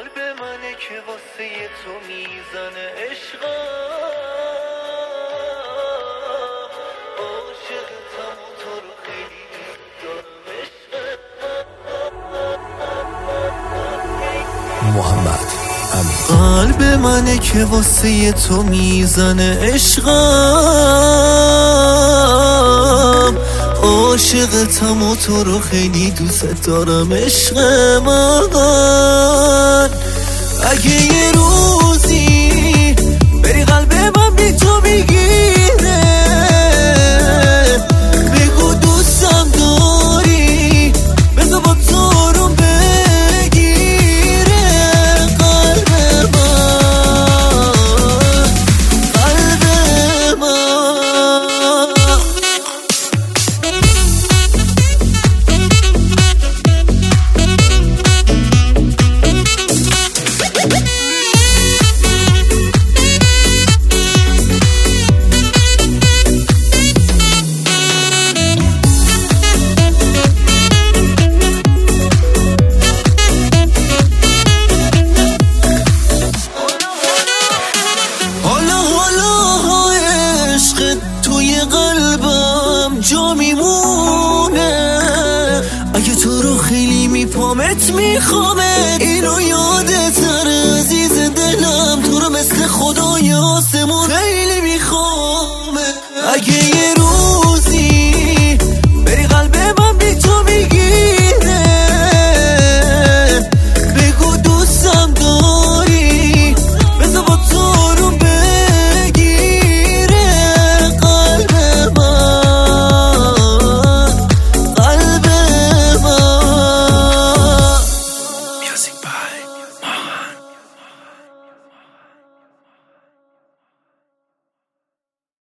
قلب منه که واسه تو میزنه عشقم، عاشقتم و تو رو خیلی دوست دارم محمد امین. قلب منه که واسه تو میزنه عشقم، عاشقتم و تو رو خیلی دوست دارم عشق من. اگه یه روزی بری قلب من بی تو بگیره، بگو دوستم داری بذار با تو رو بگیره قلب من، قلب من. توی قلبم جا میمونه، اگه تو رو خیلی میپامت میخوامه، اینو یادت نره عزیز دلم، تو رو مثل خدای آسمون خیلی میخوامه. اگه یه روز